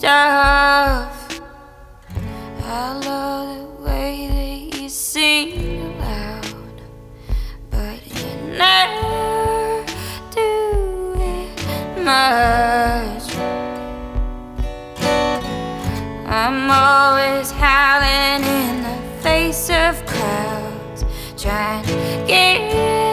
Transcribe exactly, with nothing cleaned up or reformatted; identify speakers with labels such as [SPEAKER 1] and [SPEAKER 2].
[SPEAKER 1] stuff. I love the way that you sing loud, but you never do it much. I'm always howling in the face of crowds, trying to get